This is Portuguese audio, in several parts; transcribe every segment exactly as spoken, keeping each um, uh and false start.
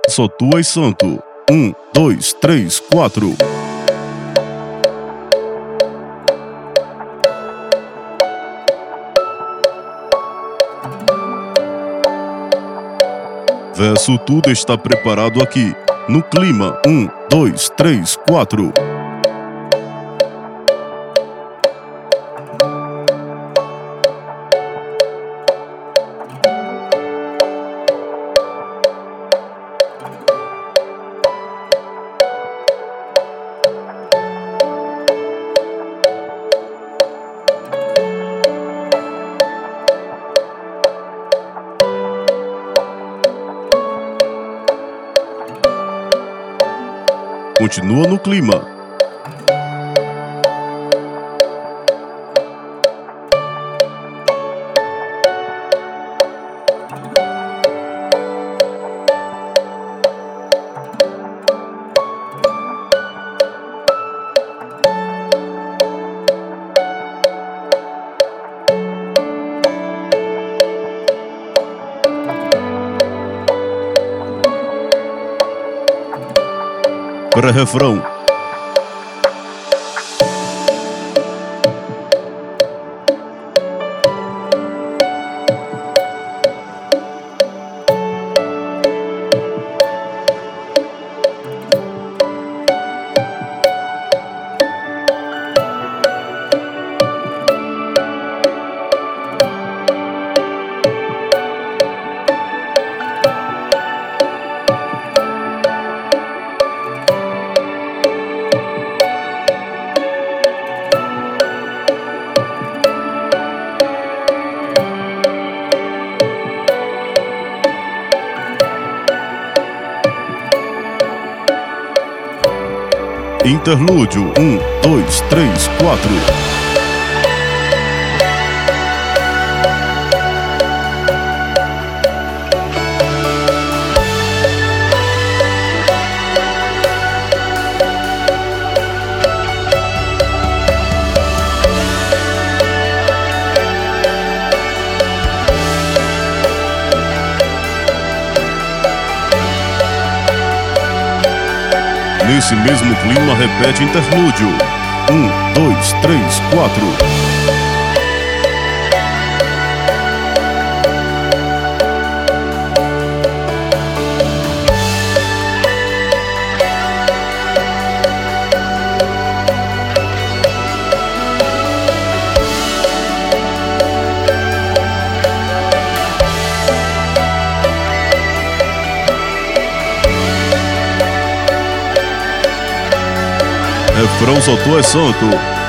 Só tu és santo. Um, dois, três, quatro. Verso tudo está preparado aqui. No clima. Um, dois, três, quatro. Continua no clima. Pré-refrão. Interlúdio. Um, dois, três, quatro. Nesse mesmo clima, repete interlúdio. Um, dois, três, quatro. Refrão, só tu és santo.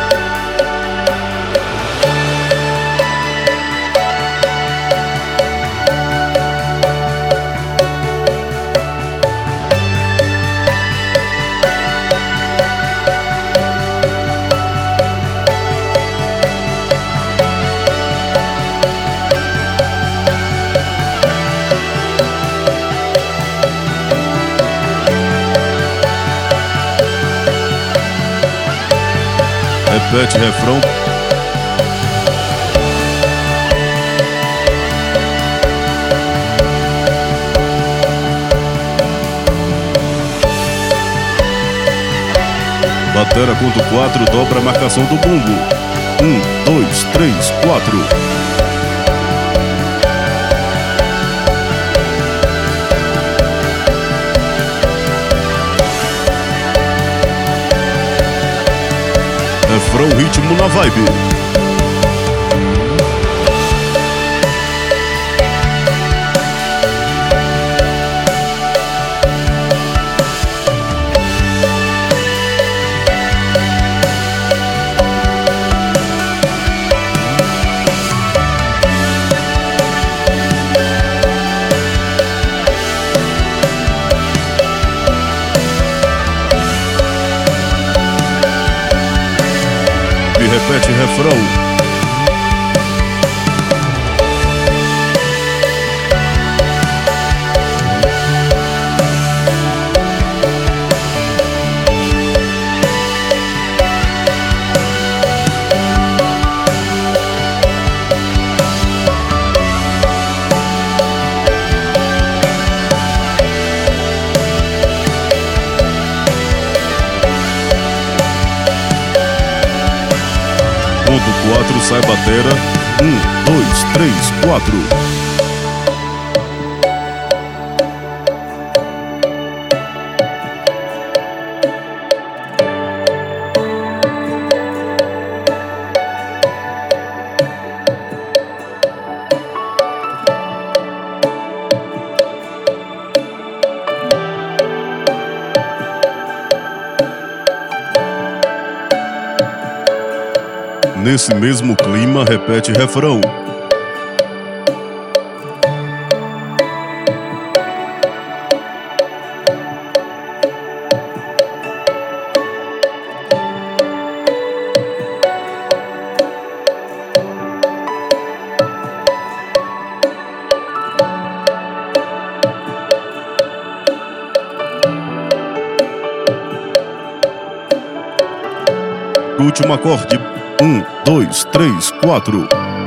Repete refrão. Batera conta quatro, dobra a marcação do bumbo. Um, dois, três, quatro. Refrão, ritmo na vibe. Repete refrão. ponto quatro sai batera. Um, dois, três, quatro. Nesse mesmo clima, repete refrão. Último acorde. Um, dois, três, quatro.